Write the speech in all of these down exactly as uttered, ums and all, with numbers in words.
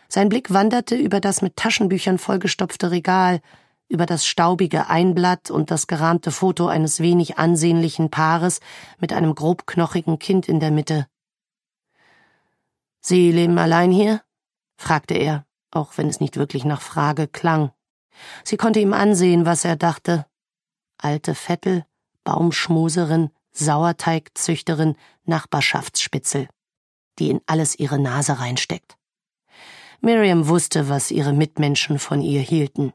Sein Blick wanderte über das mit Taschenbüchern vollgestopfte Regal, über das staubige Einblatt und das gerahmte Foto eines wenig ansehnlichen Paares mit einem grobknochigen Kind in der Mitte. »Sie leben allein hier?« fragte er, auch wenn es nicht wirklich nach Frage klang. Sie konnte ihm ansehen, was er dachte. Alte Vettel, Baumschmuserin, Sauerteigzüchterin, Nachbarschaftsspitzel, die in alles ihre Nase reinsteckt. Miriam wusste, was ihre Mitmenschen von ihr hielten.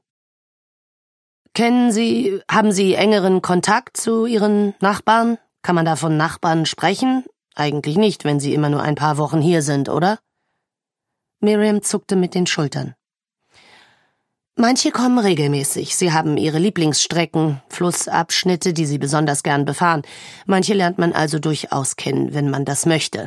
»Kennen Sie, haben Sie engeren Kontakt zu Ihren Nachbarn? Kann man da von Nachbarn sprechen? Eigentlich nicht, wenn Sie immer nur ein paar Wochen hier sind, oder?« Miriam zuckte mit den Schultern. »Manche kommen regelmäßig. Sie haben ihre Lieblingsstrecken, Flussabschnitte, die sie besonders gern befahren. Manche lernt man also durchaus kennen, wenn man das möchte.«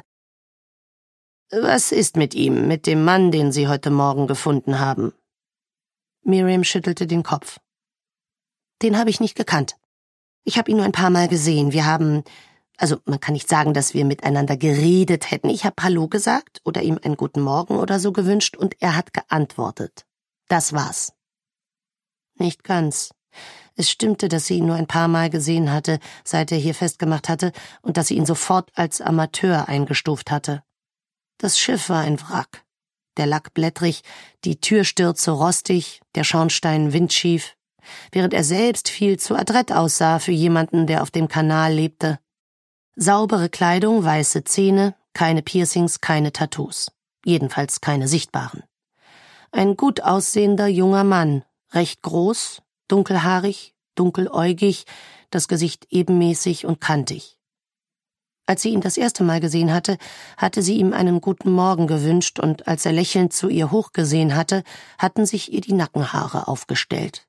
»Was ist mit ihm, mit dem Mann, den Sie heute Morgen gefunden haben?« Miriam schüttelte den Kopf. »Den habe ich nicht gekannt. Ich habe ihn nur ein paar Mal gesehen. Wir haben, also man kann nicht sagen, dass wir miteinander geredet hätten. Ich habe Hallo gesagt oder ihm einen guten Morgen oder so gewünscht und er hat geantwortet. Das war's.« Nicht ganz. Es stimmte, dass sie ihn nur ein paar Mal gesehen hatte, seit er hier festgemacht hatte, und dass sie ihn sofort als Amateur eingestuft hatte. Das Schiff war ein Wrack. Der Lack blättrig, die Türstürze rostig, der Schornstein windschief, während er selbst viel zu adrett aussah für jemanden, der auf dem Kanal lebte. Saubere Kleidung, weiße Zähne, keine Piercings, keine Tattoos. Jedenfalls keine sichtbaren. Ein gut aussehender junger Mann, recht groß, dunkelhaarig, dunkeläugig, das Gesicht ebenmäßig und kantig. Als sie ihn das erste Mal gesehen hatte, hatte sie ihm einen guten Morgen gewünscht, und als er lächelnd zu ihr hochgesehen hatte, hatten sich ihr die Nackenhaare aufgestellt.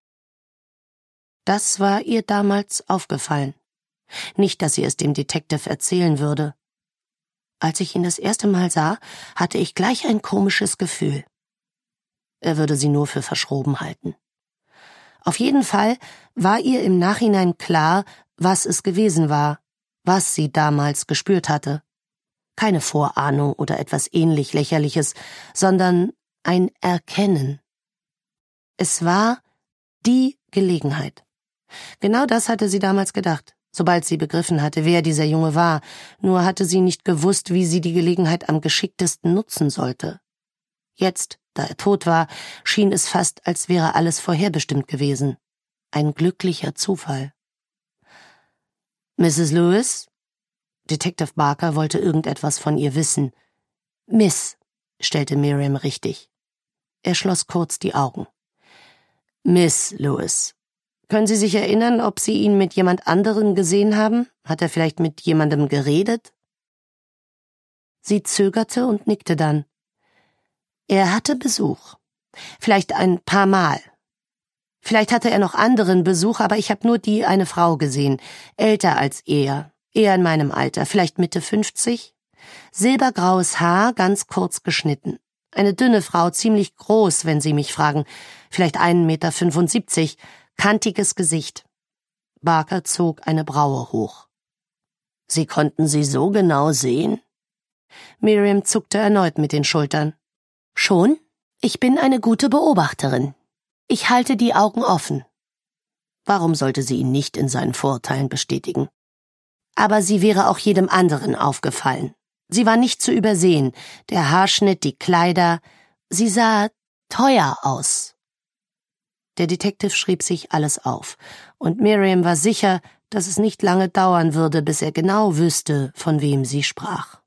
Das war ihr damals aufgefallen. Nicht, dass sie es dem Detective erzählen würde. Als ich ihn das erste Mal sah, hatte ich gleich ein komisches Gefühl. Er würde sie nur für verschroben halten. Auf jeden Fall war ihr im Nachhinein klar, was es gewesen war, was sie damals gespürt hatte. Keine Vorahnung oder etwas ähnlich Lächerliches, sondern ein Erkennen. Es war die Gelegenheit. Genau das hatte sie damals gedacht, sobald sie begriffen hatte, wer dieser Junge war, nur hatte sie nicht gewusst, wie sie die Gelegenheit am geschicktesten nutzen sollte. Jetzt, da er tot war, schien es fast, als wäre alles vorherbestimmt gewesen. Ein glücklicher Zufall. »Misses Lewis?« Detective Barker wollte irgendetwas von ihr wissen. »Miss«, stellte Miriam richtig. Er schloss kurz die Augen. »Miss Lewis. Können Sie sich erinnern, ob Sie ihn mit jemand anderem gesehen haben? Hat er vielleicht mit jemandem geredet?« Sie zögerte und nickte dann. »Er hatte Besuch. Vielleicht ein paar Mal. Vielleicht hatte er noch anderen Besuch, aber ich habe nur die eine Frau gesehen, älter als er, eher in meinem Alter, vielleicht Mitte fünfzig. Silbergraues Haar, ganz kurz geschnitten. Eine dünne Frau, ziemlich groß, wenn Sie mich fragen, vielleicht ein Meter fünfundsiebzig, kantiges Gesicht.« Barker zog eine Braue hoch. »Sie konnten sie so genau sehen?« Miriam zuckte erneut mit den Schultern. »Schon? Ich bin eine gute Beobachterin. Ich halte die Augen offen.« Warum sollte sie ihn nicht in seinen Vorurteilen bestätigen? Aber sie wäre auch jedem anderen aufgefallen. Sie war nicht zu übersehen, der Haarschnitt, die Kleider, sie sah teuer aus. Der Detective schrieb sich alles auf, und Miriam war sicher, dass es nicht lange dauern würde, bis er genau wüsste, von wem sie sprach.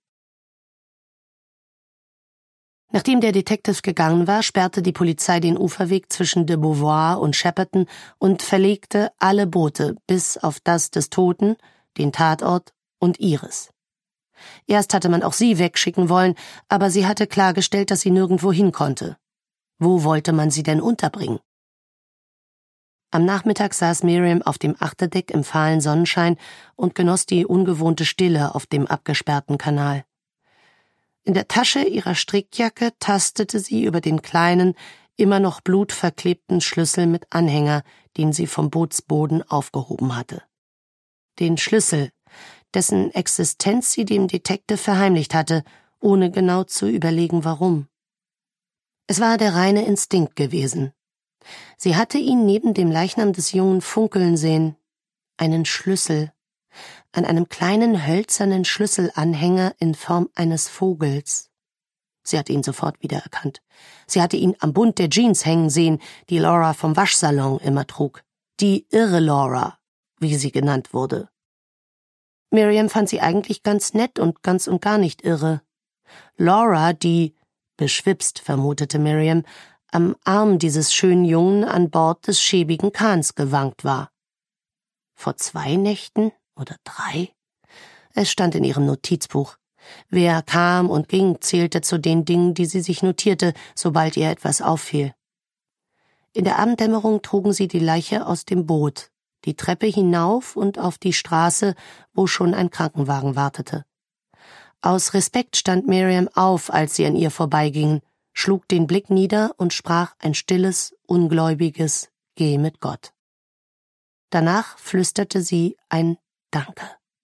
Nachdem der Detective gegangen war, sperrte die Polizei den Uferweg zwischen de Beauvoir und Shepperton und verlegte alle Boote, bis auf das des Toten, den Tatort und Iris. Erst hatte man auch sie wegschicken wollen, aber sie hatte klargestellt, dass sie nirgendwo hin konnte. Wo wollte man sie denn unterbringen? Am Nachmittag saß Miriam auf dem Achterdeck im fahlen Sonnenschein und genoss die ungewohnte Stille auf dem abgesperrten Kanal. In der Tasche ihrer Strickjacke tastete sie über den kleinen, immer noch blutverklebten Schlüssel mit Anhänger, den sie vom Bootsboden aufgehoben hatte. Den Schlüssel, dessen Existenz sie dem Detective verheimlicht hatte, ohne genau zu überlegen, warum. Es war der reine Instinkt gewesen. Sie hatte ihn neben dem Leichnam des Jungen funkeln sehen. Einen Schlüssel. An einem kleinen hölzernen Schlüsselanhänger in Form eines Vogels. Sie hatte ihn sofort wiedererkannt. Sie hatte ihn am Bund der Jeans hängen sehen, die Laura vom Waschsalon immer trug. Die irre Laura, wie sie genannt wurde. Miriam fand sie eigentlich ganz nett und ganz und gar nicht irre. Laura, die, beschwipst vermutete Miriam, am Arm dieses schönen Jungen an Bord des schäbigen Kahns gewankt war. Vor zwei Nächten oder drei? Es stand in ihrem Notizbuch. Wer kam und ging, zählte zu den Dingen, die sie sich notierte, sobald ihr etwas auffiel. In der Abenddämmerung trugen sie die Leiche aus dem Boot, die Treppe hinauf und auf die Straße, wo schon ein Krankenwagen wartete. Aus Respekt stand Miriam auf, als sie an ihr vorbeigingen, schlug den Blick nieder und sprach ein stilles, ungläubiges Geh mit Gott. Danach flüsterte sie ein Danke.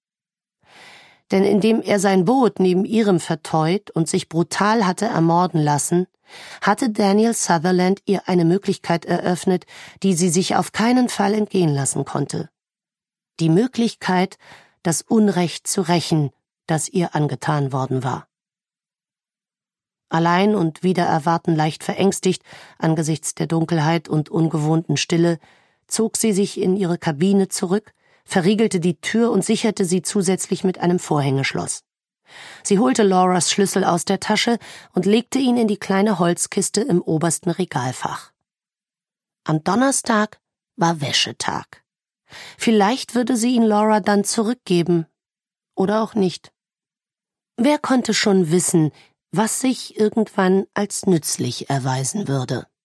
Denn indem er sein Boot neben ihrem verteut und sich brutal hatte ermorden lassen, hatte Daniel Sutherland ihr eine Möglichkeit eröffnet, die sie sich auf keinen Fall entgehen lassen konnte. Die Möglichkeit, das Unrecht zu rächen, das ihr angetan worden war. Allein und wider Erwarten leicht verängstigt, angesichts der Dunkelheit und ungewohnten Stille, zog sie sich in ihre Kabine zurück, verriegelte die Tür und sicherte sie zusätzlich mit einem Vorhängeschloss. Sie holte Lauras Schlüssel aus der Tasche und legte ihn in die kleine Holzkiste im obersten Regalfach. Am Donnerstag war Wäschetag. Vielleicht würde sie ihn Laura dann zurückgeben. Oder auch nicht. Wer konnte schon wissen, was sich irgendwann als nützlich erweisen würde?